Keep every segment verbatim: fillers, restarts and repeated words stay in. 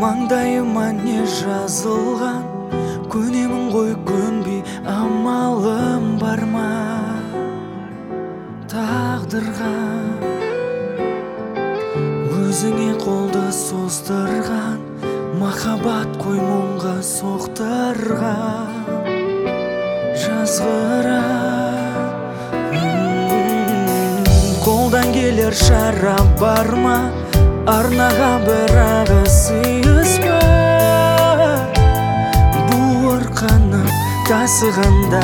маңдайыма не жазылған, көнемін ғой көнбей, амалым бар ма тағдырға. Өзіңе қолды создырған, махаббат қой мұңға соқтырған, жазғыра. Қолдан келер шара бар ма, арнаға бірағы сыйыспа, буырқанып тасығанда.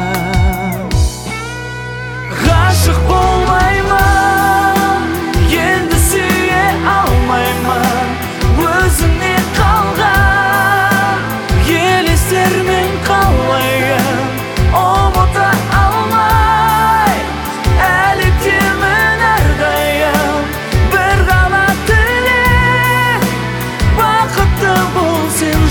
Ғашық болмаймын, енді сүйе алмаймын, өзіңе қалған елестермен қалайын ұмыта алмай, әлі темін әрдайым бір ғана тілек, бақытты бол сен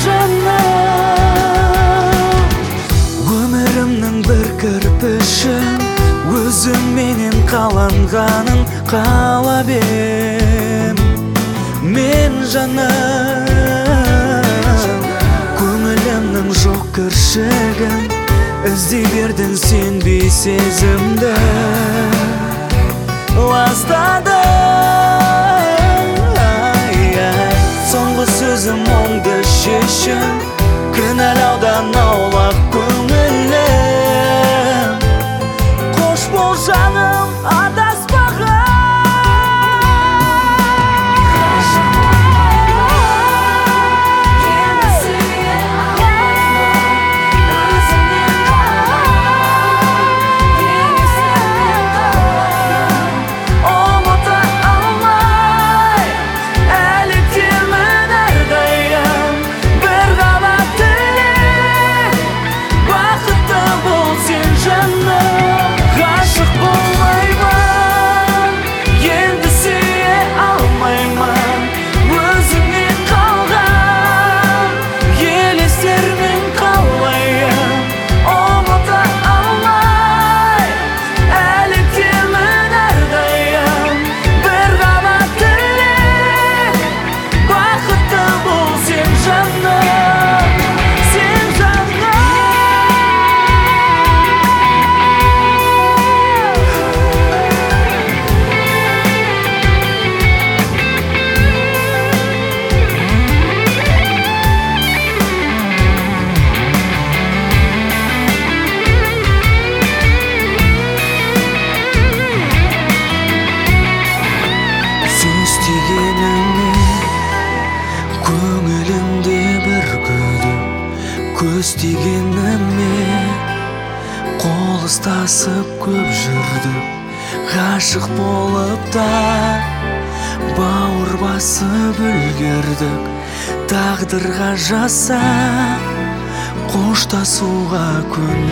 жаным. Өмірімнің бір кірпішін өзіңменен қаланғанын қалап ем мен жаным. Көңілімнің жоқ кіршігін іздей бердің сенбей сезімді ластадың. Соңғы сөзім оңды шешім, кінәлаудан аулақ көңілім. Қош бол жаным, адаспаған. Көңілімде бір күдік, көз тигеніме қол ұстасып көп жүрдік. Ғашық болып та бауыр басып үлгердік. Тағдырға жазса қоштасуға күн